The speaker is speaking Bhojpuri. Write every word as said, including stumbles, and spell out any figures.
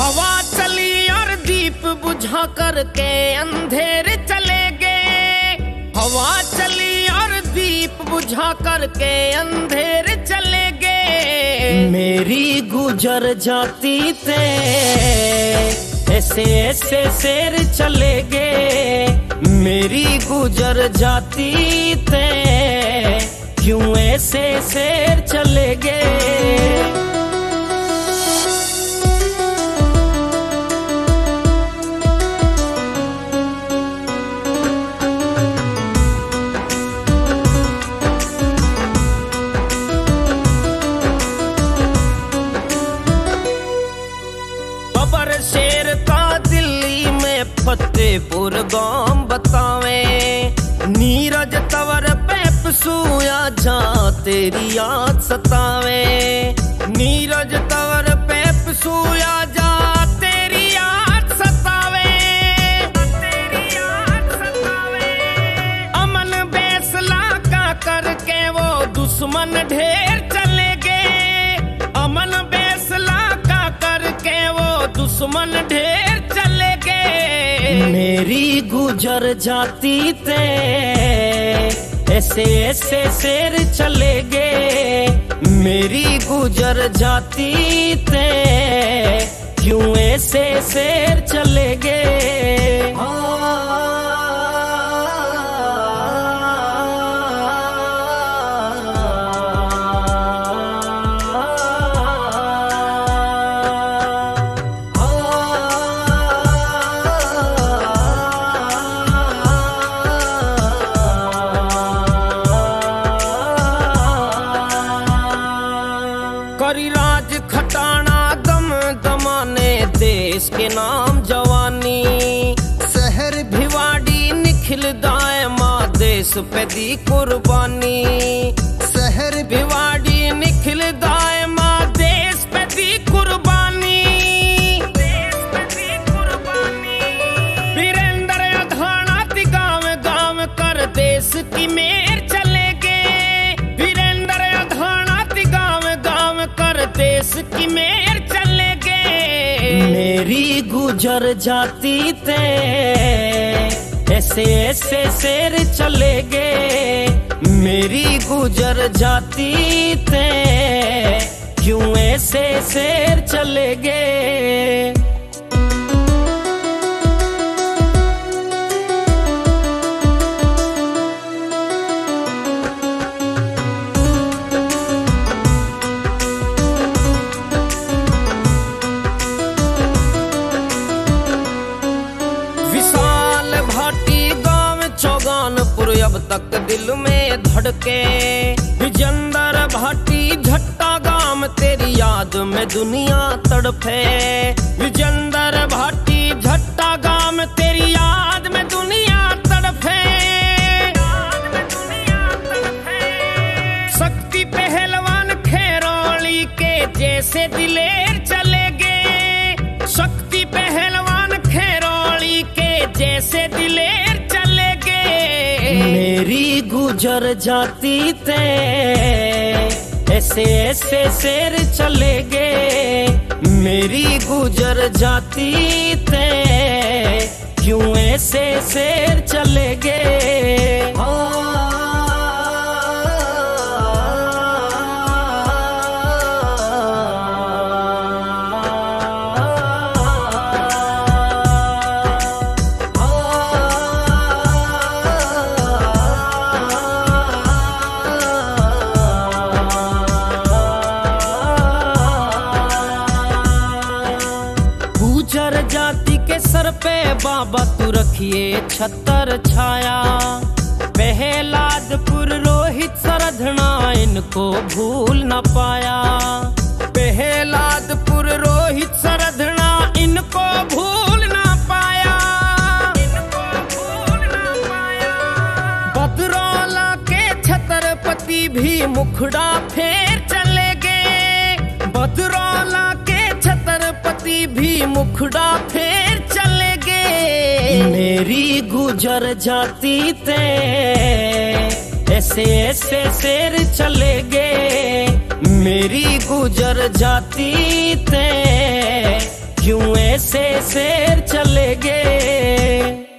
हवा चली और दीप बुझा करके अंधेरे चले गए। हवा चली और दीप बुझा करके अंधेरे चले गए। मेरी गुजर जाती थे ऐसे ऐसे शेर चले गए। मेरी गुजर जाती थे क्यों ऐसे शेर चले गए। शेर का दिल्ली में फतेहपुर गांव बतावे। नीरज तवर पे सूया जा तेरी याद सतावे। नीरज तवर पे सूया जा तेरी याद सतावे। तेरी याद सतावे। अमन फैसला का करके वो दुश्मन ढेर चले गए। अमन फैसला का करके वो दुश्मन ढेर चले गए। मेरी गुजर जाती थे ऐसे ऐसे शेर चले गए। मेरी गुजर जाती थे क्यों ऐसे शेर चले गए। करी राज खटाना दम दमाने देश के नाम जवानी। शहर भिवाड़ी निखिल दाए माँ देश पे दी कुर्बानी। शहर भिवाड़ी निखिल दाए माँ देश पे दी कुर्बानी। देश पे दी कुर्बानी। वीरेंद्र अधाना ती गाँव गाँव कर देश की मेर चले गए। वीरेंद्र अधाना ती गाँव गाँव कर देश की मेर चले गए। मेरी गुजर जाती थे ऐसे ऐसे शेर चले गए। मेरी गुजर जाती थे क्यों ऐसे शेर चले गए। अब तक दिल में धड़के। विजेंदर भाटी झट्टा गाम तेरी याद में दुनिया तड़पे। विजेंदर भाटी झट्टा गाम तेरी याद में दुनिया तड़पे। शक्ति पहलवान खेरोली के जैसे दिलेर चले गए। शक्ति पहलवान खेरोली के जैसे दिलेर चले गए। मेरी गुजर जाती थे ऐसे ऐसे शेर चले गए। मेरी गुजर जाती थे क्यों ऐसे शेर चले गए। जाति के सर पे बाबा तू रखिए छतर छाया। पहलादपुर रोहित सरधना इनको भूल न पाया। पहलादपुर रोहित सरधना इनको भूल न पाया। बदरौला के छत्रपति भी मुखड़ा फेर चले गए। बदरौला के छत्रपति भी मुखड़ा फेर चले गए। मेरी गुजर जाती थे ऐसे ऐसे शेर चले गए। मेरी गुजर जाती थे क्यों जैसे शेर चले गए।